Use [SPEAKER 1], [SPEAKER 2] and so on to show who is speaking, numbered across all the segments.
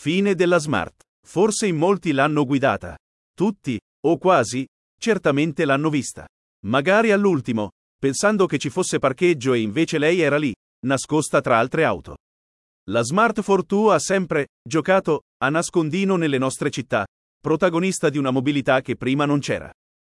[SPEAKER 1] Fine della Smart. Forse in molti l'hanno guidata. Tutti, o quasi, certamente l'hanno vista. Magari all'ultimo, pensando che ci fosse parcheggio e invece lei era lì, nascosta tra altre auto. La Smart Fortwo ha sempre giocato a nascondino nelle nostre città, protagonista di una mobilità che prima non c'era.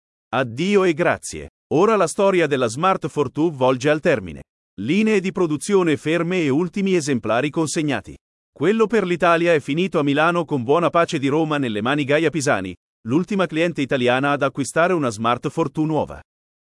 [SPEAKER 1] Addio e grazie. Ora la storia della Smart Fortwo volge al termine. Linee di produzione ferme e ultimi esemplari consegnati. Quello per l'Italia è finito a Milano con buona pace di Roma nelle mani Gaia Pisani, l'ultima cliente italiana ad acquistare una Smart Fortwo nuova.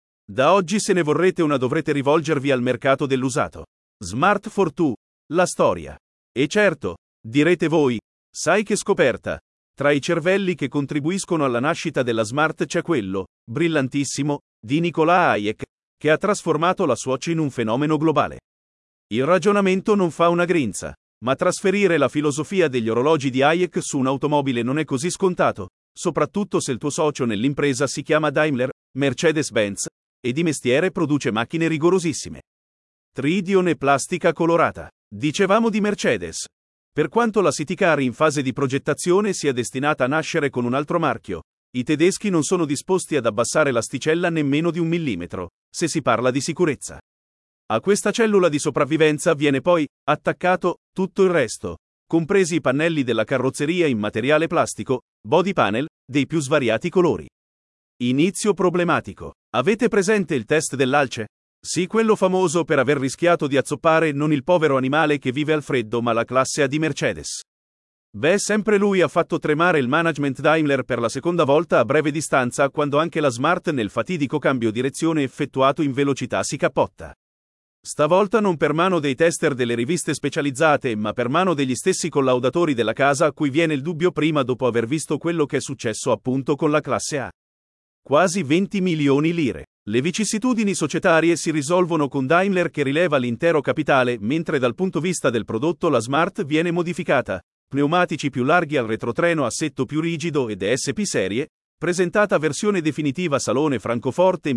[SPEAKER 1] Da oggi se ne vorrete una dovrete rivolgervi al mercato dell'usato. Smart Fortwo, la storia. E certo, direte voi, sai che scoperta. Tra i cervelli che contribuiscono alla nascita della Smart c'è quello, brillantissimo, di Nicolas Hayek, che ha trasformato la Swatch in un fenomeno globale. Il ragionamento non fa una grinza, ma trasferire la filosofia degli orologi di Hayek su un'automobile non è così scontato, soprattutto se il tuo socio nell'impresa si chiama Daimler, Mercedes-Benz, e di mestiere produce macchine rigorosissime. Tridion e plastica colorata. Dicevamo di Mercedes. Per quanto la City Car in fase di progettazione sia destinata a nascere con un altro marchio, i tedeschi non sono disposti ad abbassare l'asticella nemmeno di 1 millimetro, se si parla di sicurezza. A questa cellula di sopravvivenza viene poi attaccato tutto il resto, compresi i pannelli della carrozzeria in materiale plastico, body panel, dei più svariati colori. Inizio problematico. Avete presente il test dell'alce? Sì, quello famoso per aver rischiato di azzoppare non il povero animale che vive al freddo ma la classe A di Mercedes. Beh, sempre lui ha fatto tremare il management Daimler per la seconda volta a breve distanza quando anche la Smart nel fatidico cambio direzione effettuato in velocità si cappotta. Stavolta non per mano dei tester delle riviste specializzate ma per mano degli stessi collaudatori della casa a cui viene il dubbio prima dopo aver visto quello che è successo appunto con la classe A. Quasi 20 milioni lire. Le vicissitudini societarie si risolvono con Daimler che rileva l'intero capitale, mentre dal punto di vista del prodotto la Smart viene modificata. Pneumatici più larghi al retrotreno, assetto più rigido ed ESP serie, presentata versione definitiva Salone Francoforte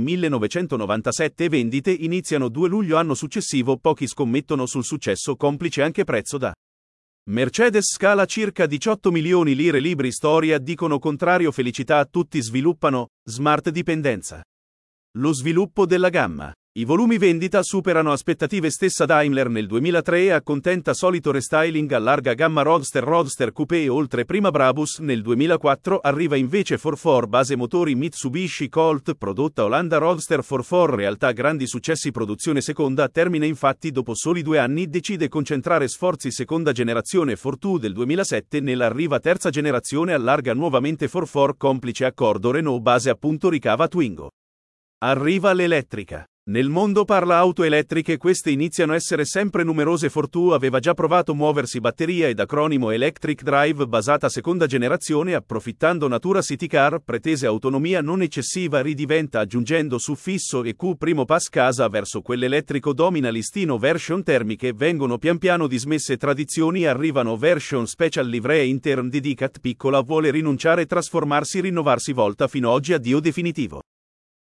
[SPEAKER 1] 1997 e vendite iniziano 2 luglio anno successivo. Pochi scommettono sul successo complice anche prezzo da Mercedes scala circa 18 milioni lire libri storia dicono contrario felicità tutti sviluppano, Smart dipendenza. Lo sviluppo della gamma. I volumi vendita superano aspettative stessa Daimler nel 2003 accontenta solito restyling a larga gamma Roadster Coupé oltre prima Brabus nel 2004 arriva invece 4x4 base motori Mitsubishi Colt prodotta Olanda Roadster 4x4 realtà grandi successi produzione seconda termina infatti dopo soli 2 anni decide concentrare sforzi seconda generazione Fortwo del 2007 nell'arriva terza generazione allarga nuovamente 4x4 complice accordo Renault base appunto ricava Twingo. Arriva l'elettrica. Nel mondo parla auto elettriche queste iniziano a essere sempre numerose Fortwo aveva già provato muoversi batteria ed acronimo Electric Drive basata seconda generazione approfittando natura City Car pretese autonomia non eccessiva ridiventa aggiungendo suffisso EQ primo pass casa verso quell'elettrico domina listino version termiche vengono pian piano dismesse tradizioni arrivano version special livree intern dedicat piccola vuole rinunciare trasformarsi rinnovarsi volta fino oggi addio definitivo.